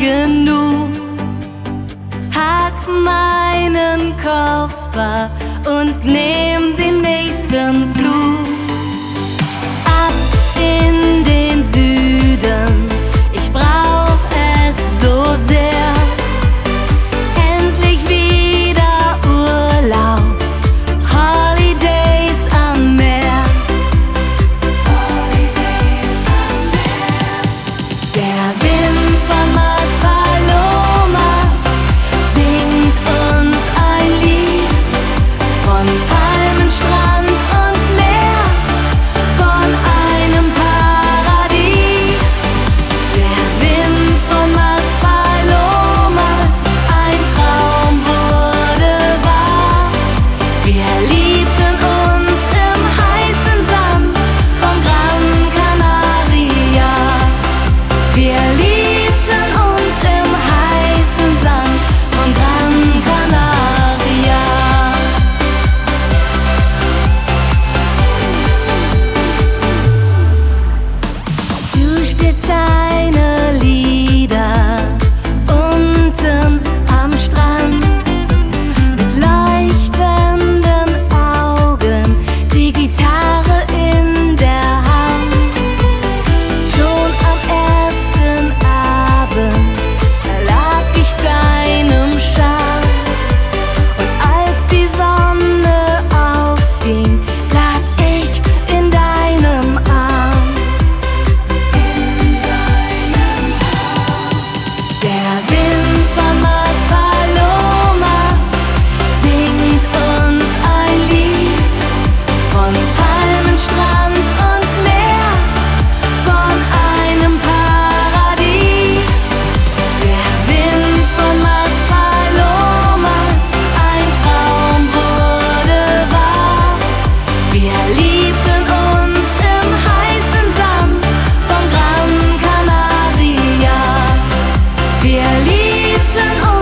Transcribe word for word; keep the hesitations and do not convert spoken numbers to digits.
genug. Pack meinen Koffer und nehm den nächsten Flug. Ab in den Süden, ich brauch es so sehr. Endlich wieder Urlaub, Holidays am Meer. Holidays am Meer. Der Wind von Las Palomas singt uns ein Lied von Palmen, Strand und Meer, von einem Paradies. Der Wind von Las Palomas, ein Traum wurde wahr. Wir liebten uns im heißen Sand von Gran Canaria. Wir liebten uns im heißen Sand von Gran Canaria. Du spielst deine Lieder unten am Strand mit leuchtenden Augen, die Gitarre in der Hand. Schon am ersten Abend erlag ich deinem Charme, und als die Sonne aufging, lag ich in deinem Arm. Der Wind von Las Palomas singt uns ein Lied von Palmen, Strand und Meer, von einem Paradies. Der Wind von Las Palomas, ein Traum wurde wahr. Wir liebten uns im heißen Sand von Gran Canaria. Wir liebten uns